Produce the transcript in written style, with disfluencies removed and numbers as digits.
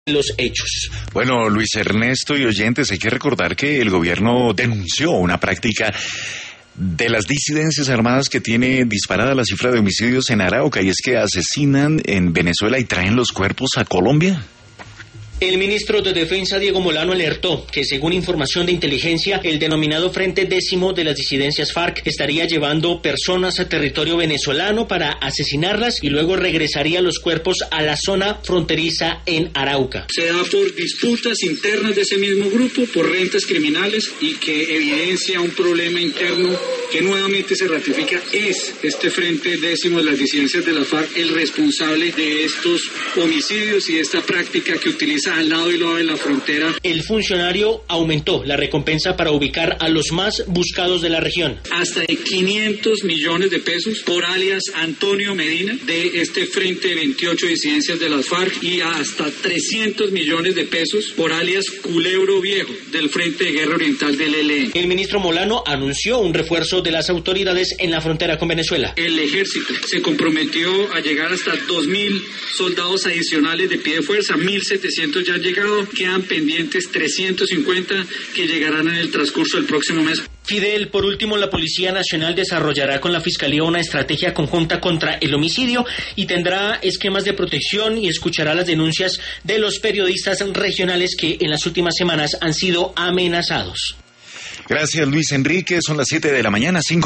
los hechos. Bueno, Luis Ernesto y oyentes, hay que recordar que el gobierno denunció una práctica de las disidencias armadas que tiene disparada la cifra de homicidios en Arauca, y es que asesinan en Venezuela y traen los cuerpos a Colombia. El ministro de Defensa, Diego Molano, alertó que, según información de inteligencia, el denominado Frente Décimo de las disidencias FARC estaría llevando personas a territorio venezolano para asesinarlas y luego regresaría los cuerpos a la zona fronteriza en Arauca. Se da por disputas internas de ese mismo grupo, por rentas criminales, y que evidencia un problema interno que nuevamente se ratifica. Es este Frente Décimo de las disidencias de la FARC el responsable de estos homicidios y de esta práctica que utiliza al lado y lado de la frontera. El funcionario aumentó la recompensa para ubicar a los más buscados de la región. Hasta de 500 millones de pesos por alias Antonio Medina de este Frente 28 disidencias de las FARC, y hasta 300 millones de pesos por alias Culebro Viejo del Frente de Guerra Oriental del ELN. El ministro Molano anunció un refuerzo de las autoridades en la frontera con Venezuela. El ejército se comprometió a llegar hasta 2.000 soldados adicionales de pie de fuerza, 1.700 ya han llegado, quedan pendientes 350 que llegarán en el transcurso del próximo mes. Fidel, por último, la Policía Nacional desarrollará con la Fiscalía una estrategia conjunta contra el homicidio y tendrá esquemas de protección y escuchará las denuncias de los periodistas regionales que en las últimas semanas han sido amenazados. Gracias, Luis Enrique. Son las 7 de la mañana, 5.